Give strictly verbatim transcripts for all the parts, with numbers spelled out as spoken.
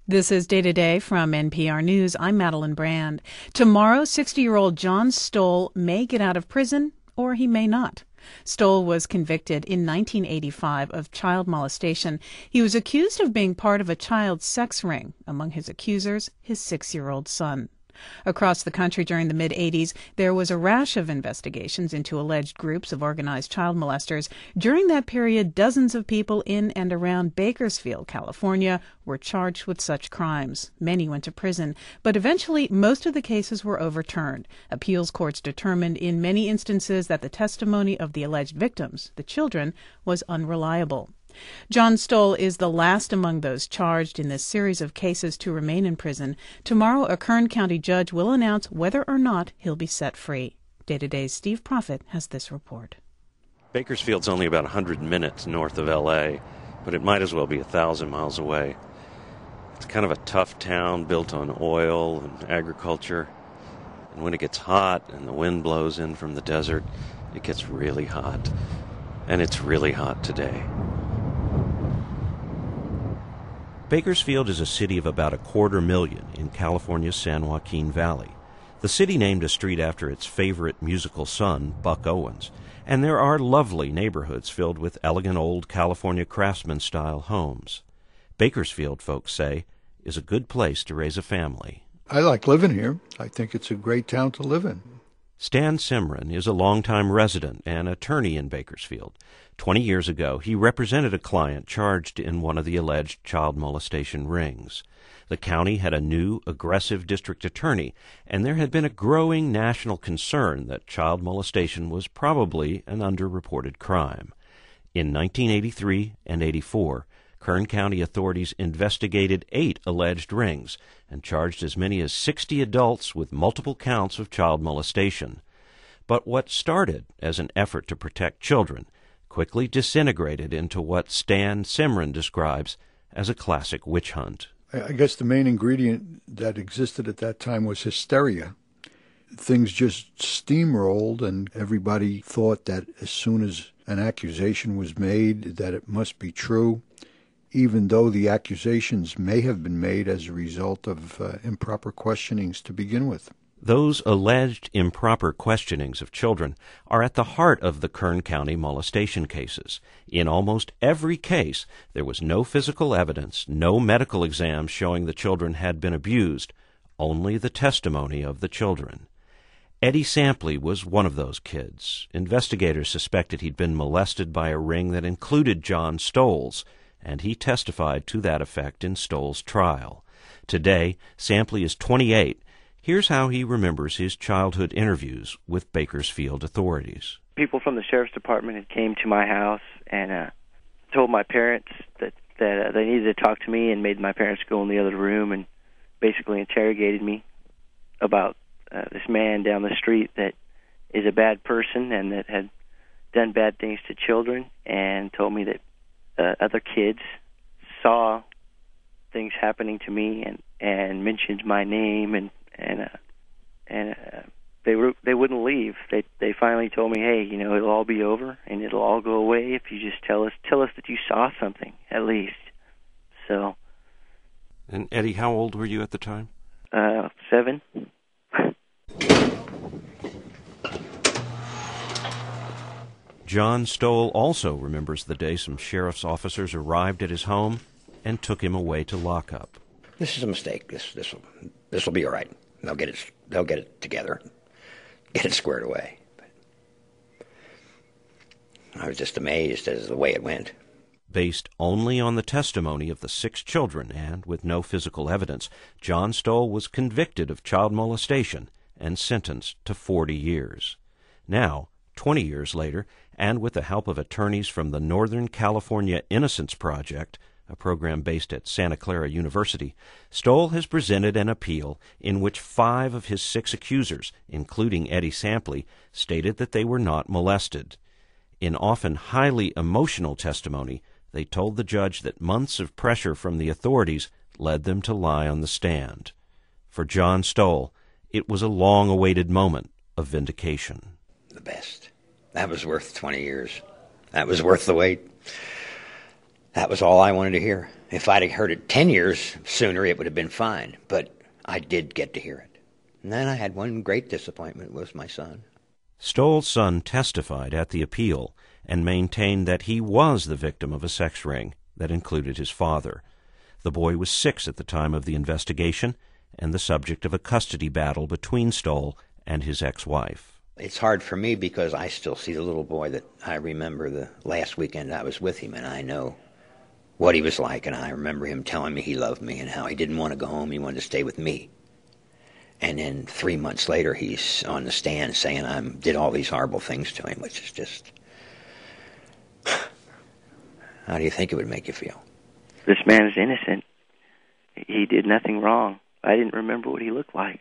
This is Day to Day from N P R News. I'm Madeline Brand. Tomorrow, sixty-year-old John Stoll may get out of prison, or he may not. Stoll was convicted in nineteen eighty-five of child molestation. He was accused of being part of a child sex ring. Among his accusers, his six-year-old son. Across the country during the mid-eighties, there was a rash of investigations into alleged groups of organized child molesters. During that period, dozens of people in and around Bakersfield, California, were charged with such crimes. Many went to prison, but eventually most of the cases were overturned. Appeals courts determined in many instances that the testimony of the alleged victims, the children, was unreliable. John Stoll is the last among those charged in this series of cases to remain in prison. Tomorrow, a Kern County judge will announce whether or not he'll be set free. Day to Day's Steve Prophet has this report. Bakersfield's only about one hundred minutes north of L A, but it might as well be one thousand miles away. It's kind of a tough town built on oil and agriculture. And when it gets hot and the wind blows in from the desert, it gets really hot. And it's really hot today. Bakersfield is a city of about a quarter million in California's San Joaquin Valley. The city named a street after its favorite musical son, Buck Owens, and there are lovely neighborhoods filled with elegant old California craftsman-style homes. Bakersfield, folks say, is a good place to raise a family. I like living here. I think it's a great town to live in. Stan Simran is a longtime resident and attorney in Bakersfield. Twenty years ago, he represented a client charged in one of the alleged child molestation rings. The county had a new, aggressive district attorney, and there had been a growing national concern that child molestation was probably an underreported crime. In nineteen eighty-three and eighty-four, Kern County authorities investigated eight alleged rings and charged as many as sixty adults with multiple counts of child molestation. But what started as an effort to protect children quickly disintegrated into what Stan Simran describes as a classic witch hunt. I guess the main ingredient that existed at that time was hysteria. Things just steamrolled, and everybody thought that as soon as an accusation was made, that it must be true, even though the accusations may have been made as a result of uh, improper questionings to begin with. Those alleged improper questionings of children are at the heart of the Kern County molestation cases. In almost every case, there was no physical evidence, no medical exams showing the children had been abused, only the testimony of the children. Eddie Sampley was one of those kids. Investigators suspected he'd been molested by a ring that included John Stoll's, and he testified to that effect in Stoll's trial. Today, Sampley is twenty-eight. Here's how he remembers his childhood interviews with Bakersfield authorities. People from the sheriff's department had came to my house and uh, told my parents that, that uh, they needed to talk to me, and made my parents go in the other room and basically interrogated me about uh, this man down the street that is a bad person and that had done bad things to children, and told me that uh, other kids saw things happening to me and, and mentioned my name, and and uh, and uh, they were they wouldn't leave. They they finally told me, hey, you know, it'll all be over and it'll all go away if you just tell us tell us that you saw something at least. So. And Eddie, how old were you at the time? Uh, seven. John Stoll also remembers the day some sheriff's officers arrived at his home and took him away to lockup. This is a mistake. This this will this will be all right. They'll get it. They'll get it together, get it squared away. But I was just amazed as the way it went. Based only on the testimony of the six children and with no physical evidence, John Stoll was convicted of child molestation and sentenced to forty years. Now, twenty years later, and with the help of attorneys from the Northern California Innocence Project, a program based at Santa Clara University, Stoll has presented an appeal in which five of his six accusers, including Eddie Sampley, stated that they were not molested. In often highly emotional testimony, they told the judge that months of pressure from the authorities led them to lie on the stand. For John Stoll, it was a long-awaited moment of vindication. The best. That was worth twenty years. That was worth the wait. That was all I wanted to hear. If I'd have heard it ten years sooner, it would have been fine. But I did get to hear it. And then I had one great disappointment was my son. Stoll's son testified at the appeal and maintained that he was the victim of a sex ring that included his father. The boy was six at the time of the investigation and the subject of a custody battle between Stoll and his ex-wife. It's hard for me because I still see the little boy that I remember the last weekend I was with him, and I know what he was like, and I remember him telling me he loved me and how he didn't want to go home, he wanted to stay with me. And then three months later, he's on the stand saying I did all these horrible things to him, which is just... How do you think it would make you feel? This man is innocent. He did nothing wrong. I didn't remember what he looked like.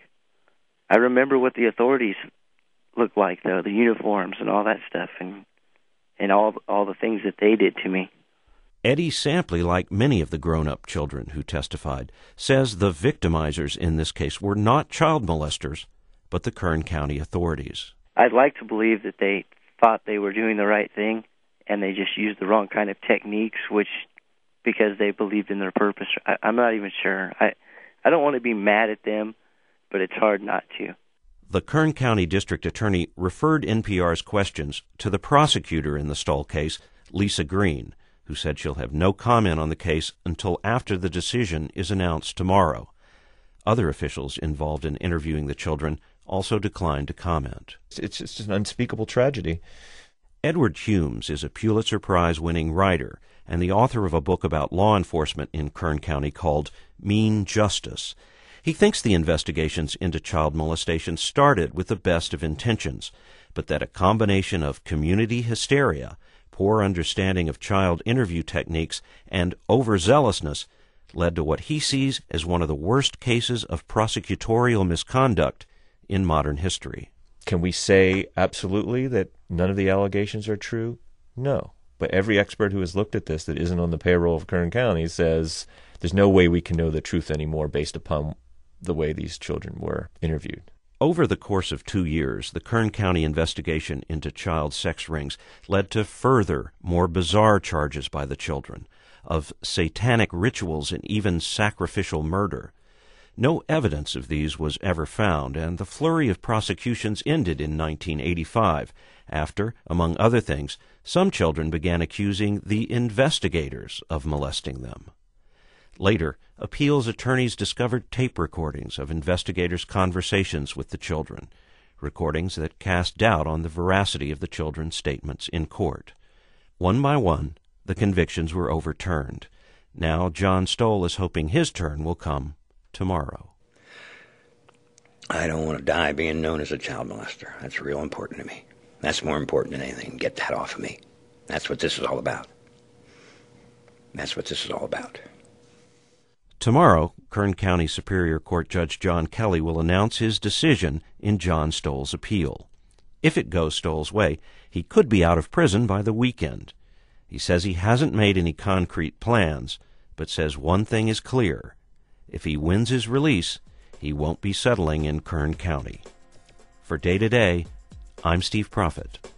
I remember what the authorities looked like, though, the uniforms and all that stuff, and and all all the things that they did to me. Eddie Sampley, like many of the grown-up children who testified, says the victimizers in this case were not child molesters, but the Kern County authorities. I'd like to believe that they thought they were doing the right thing, and they just used the wrong kind of techniques, which, because they believed in their purpose. I, I'm not even sure. I, I don't want to be mad at them, but it's hard not to. The Kern County District Attorney referred N P R's questions to the prosecutor in the Stoll case, Lisa Green, who said she'll have no comment on the case until after the decision is announced tomorrow. Other officials involved in interviewing the children also declined to comment. It's just an unspeakable tragedy. Edward Humes is a Pulitzer Prize-winning writer and the author of a book about law enforcement in Kern County called Mean Justice. He thinks the investigations into child molestation started with the best of intentions, but that a combination of community hysteria, poor understanding of child interview techniques, and overzealousness led to what he sees as one of the worst cases of prosecutorial misconduct in modern history. Can we say absolutely that none of the allegations are true? No. But every expert who has looked at this that isn't on the payroll of Kern County says there's no way we can know the truth anymore based upon the way these children were interviewed. Over the course of two years, the Kern County investigation into child sex rings led to further, more bizarre charges by the children of satanic rituals and even sacrificial murder. No evidence of these was ever found, and the flurry of prosecutions ended in nineteen eighty-five, after, among other things, some children began accusing the investigators of molesting them. Later, appeals attorneys discovered tape recordings of investigators' conversations with the children, recordings that cast doubt on the veracity of the children's statements in court. One by one, the convictions were overturned. Now John Stoll is hoping his turn will come tomorrow. I don't want to die being known as a child molester. That's real important to me. That's more important than anything. Get that off of me. That's what this is all about. That's what this is all about. Tomorrow, Kern County Superior Court Judge John Kelly will announce his decision in John Stoll's appeal. If it goes Stoll's way, he could be out of prison by the weekend. He says he hasn't made any concrete plans, but says one thing is clear. If he wins his release, he won't be settling in Kern County. For Day to Day, I'm Steve Prophet.